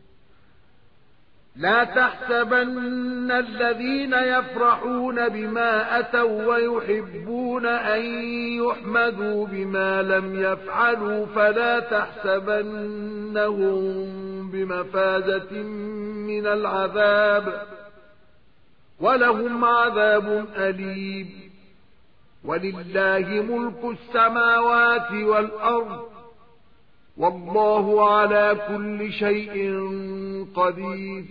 لا تحسبن الذين يفرحون بما أتوا ويحبون أن يحمدوا بما لم يفعلوا فلا تحسبنهم بمفازة من العذاب ولهم عذاب أليم ولله ملك السماوات والأرض والله على كل شيء قدير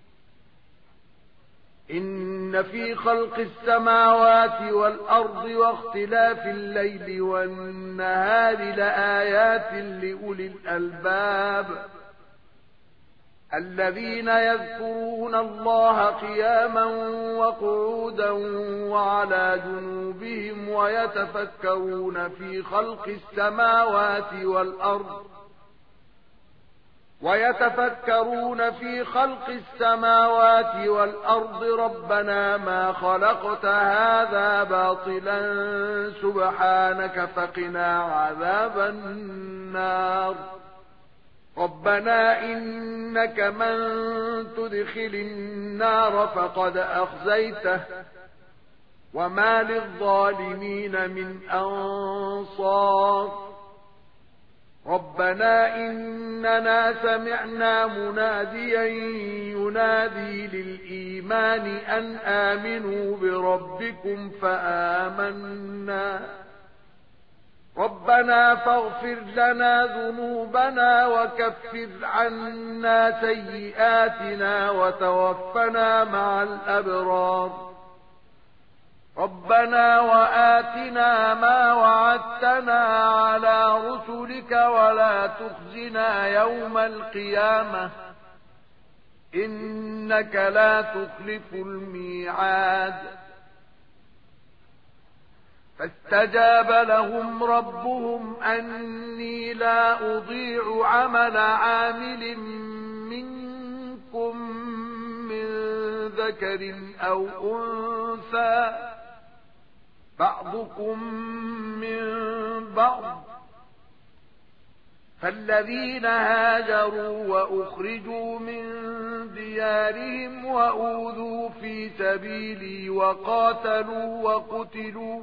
إن في خلق السماوات والأرض واختلاف الليل والنهار لآيات لأولي الألباب الذين يذكرون الله قياما وقعودا وعلى جنوبهم ويتفكرون في خلق السماوات والأرض ويتفكرون في خلق السماوات والأرض ربنا ما خلقت هذا باطلا سبحانك فقنا عذاب النار ربنا إنك من تدخل النار فقد أخزيته وما للظالمين من أنصار ربنا إننا سمعنا مناديا ينادي للإيمان أن آمنوا بربكم فآمنا ربنا فاغفر لنا ذنوبنا وكفر عنا سيئاتنا وتوفنا مع الأبرار ربنا وآتنا ما وعدتنا على رسلك ولا تخزنا يوم القيامة إنك لا تخلف الميعاد فاستجاب لهم ربهم أني لا أضيع عمل عامل منكم من ذكر أو أنثى بعضكم من بعض فالذين هاجروا وأخرجوا من ديارهم وأوذوا في سبيلي وقاتلوا وقتلوا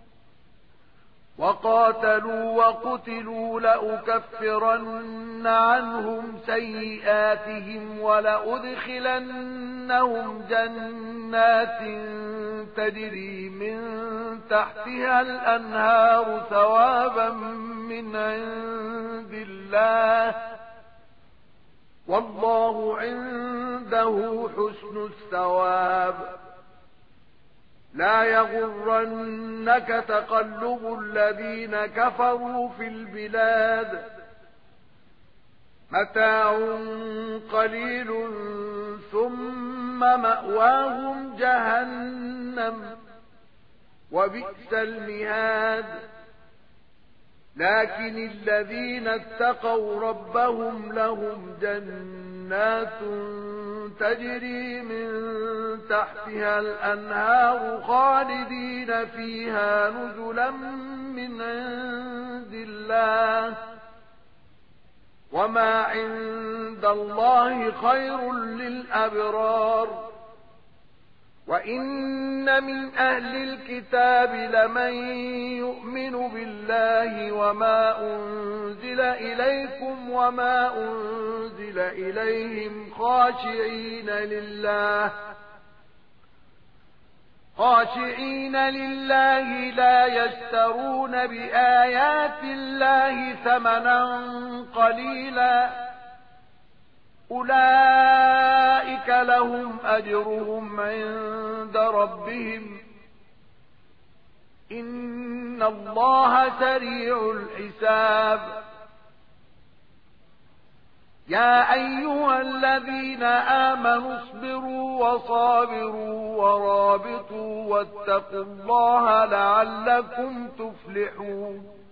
وقاتلوا وقتلوا لأكفرن عنهم سيئاتهم ولأدخلنهم جنات تجري من تحتها الأنهار ثوابا من عند الله والله عنده حسن الثواب لا يغرنك تقلب الذين كفروا في البلاد متاع قليل ثم مأواهم جهنم وبئس المهاد لكن الذين اتقوا ربهم لهم جنات تجري من تحتها الأنهار خالدين فيها نزلا من عند الله وما عند الله خير للأبرار وإن من أهل الكتاب لمن يؤمن بالله وما أنزل إليكم وما أنزل إليهم خاشعين لله خاشعين لله لا يشترون بآيات الله ثمنا قليلا أولئك لهم أجرهم عند ربهم إن الله سريع الحساب يا أيها الذين آمنوا اصبروا وصابروا ورابطوا واتقوا الله لعلكم تفلحون